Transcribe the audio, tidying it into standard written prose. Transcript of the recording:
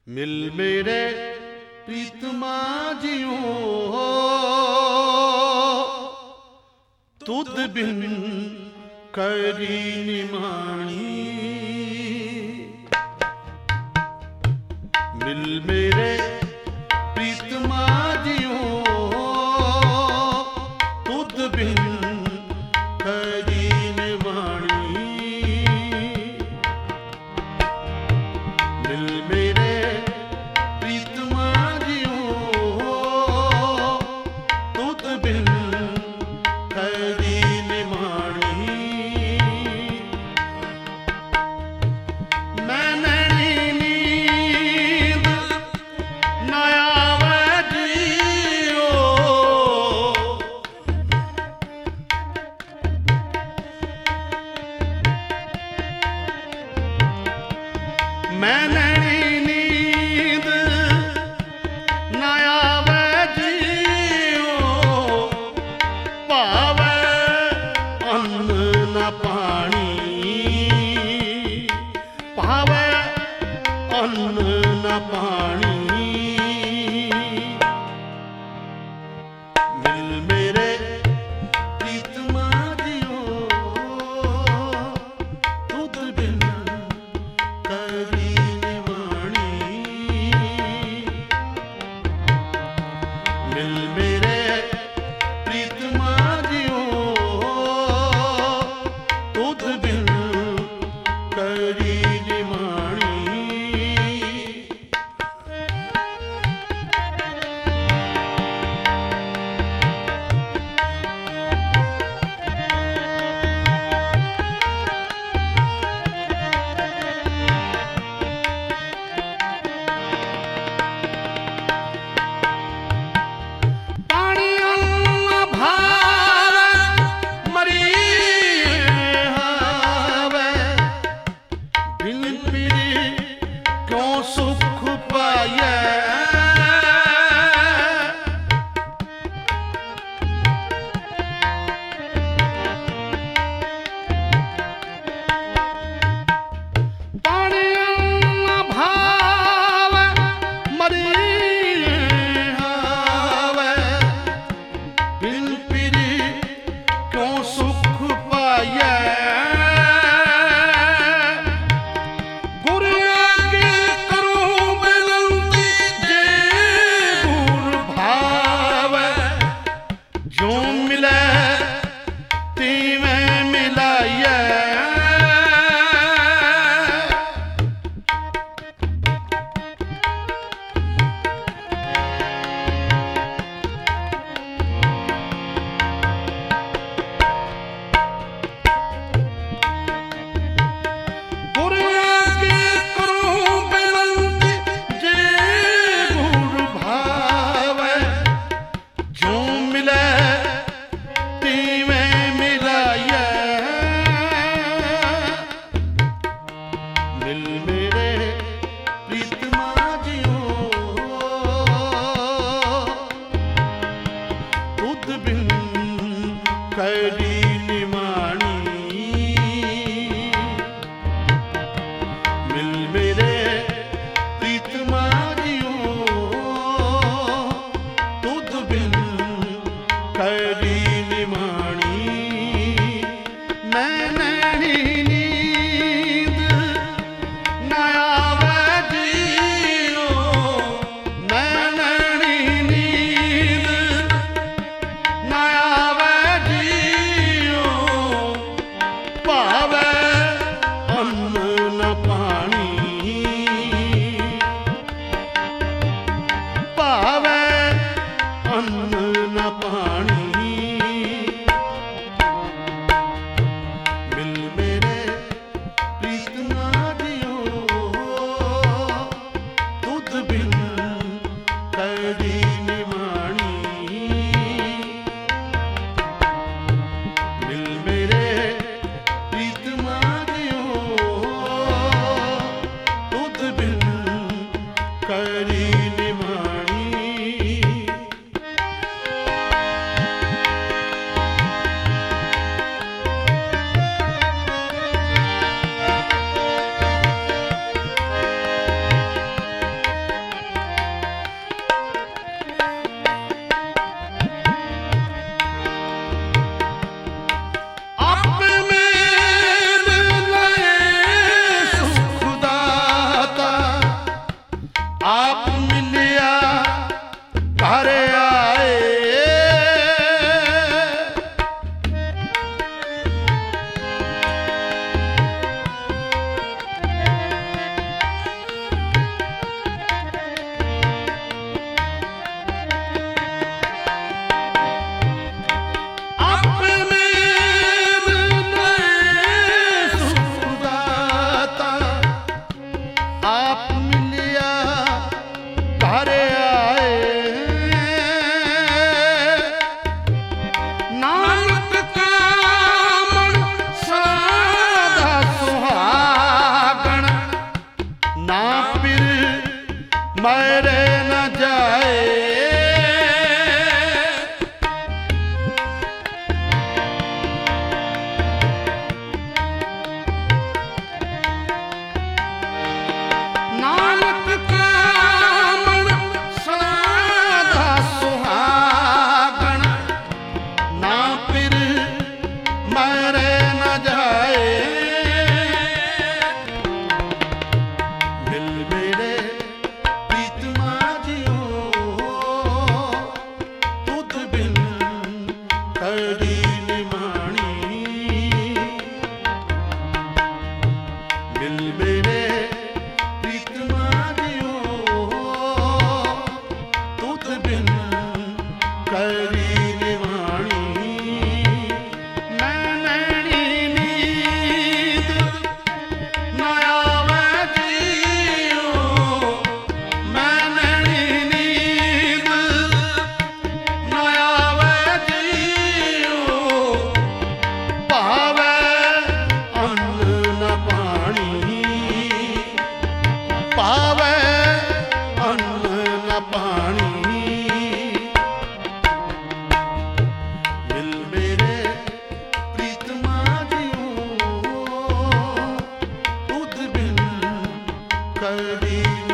मिल मेरे प्रीतमा जियो तुद बिन करी निमाणी। मिल मेरे प्रीतमा जियो तुद बिन करी निमाणी। मिल मेरे प्रीतमा जियो तुद बिन करी निमाणी। मैंने नींद न आवे जियो मैंने नींद न आवे जियो पावे अन्न न पानी। पावे अन्न न पानी। मिल मेरे प्रीतमा जियो तुद बिन करी निमाणी। मिल मेरे प्रीतमा जियो तुद बिन करी निमाणी। पानी अन्न भावे मरी हावे बिन पीरी क्यों सुख पाए। पानी अन्न भावे मरी हावे बिन पीरी क्यों सुख पाए। गुरु आगे करूं बिनती जे गुर भावे जो मिले तीवें मिलाइए। गुरु आगे करूं बिनती जे गुर भावे जो मिले तीवें मिलाइए। मिल मेरे प्रीतमा जियो तुद बिन करी निमाणी। मिल मेरे प्रीतमा जियो तुद बिन करी निमाणी। मैंने नींद न आवे जियो मैंने नींद न आवे जियो पावे अन्न न पानी। पावे अन्न न पानी। मिल मेरे प्रीतमा जियो तुद बिन करी निमाणी। मिल मेरे प्रीतमा जियो तुद बिन करी निमाणी। घर आए नानक का मन सदा सुहागण ना पिर मरे न जाए करी